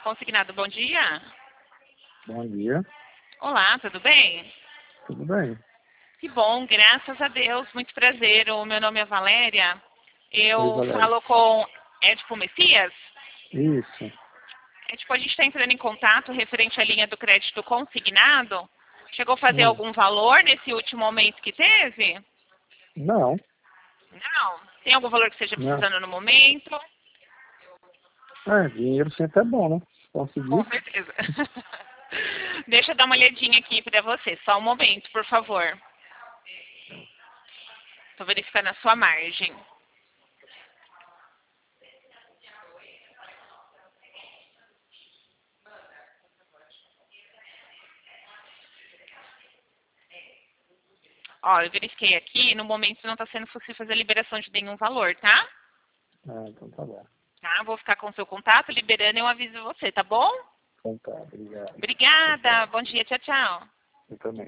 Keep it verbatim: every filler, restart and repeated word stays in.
Consignado, bom dia. Bom dia. Olá, tudo bem? Tudo bem? Que bom, graças a Deus, muito prazer. O meu nome é Valéria. Oi, Eu Valéria. falo com Edipo Messias. Isso. É, tipo, a gente está entrando em contato referente à linha do crédito consignado. Chegou a fazer Hum. algum valor nesse último aumento que teve? Não, Não. Tem algum valor que esteja não. precisando no momento? É, dinheiro sempre é bom, né? Com Conseguir. certeza. Deixa eu dar uma olhadinha aqui para você. Só um momento, por favor. Estou verificando a sua margem. Ó, eu verifiquei aqui, no momento não está sendo possível fazer a liberação de nenhum valor, tá? Ah, então tá bom. Tá, vou ficar com o seu contato, liberando e eu aviso você, tá bom? Então tá, obrigado. Tchau, Obrigada, tchau. bom dia, tchau, tchau. Eu também.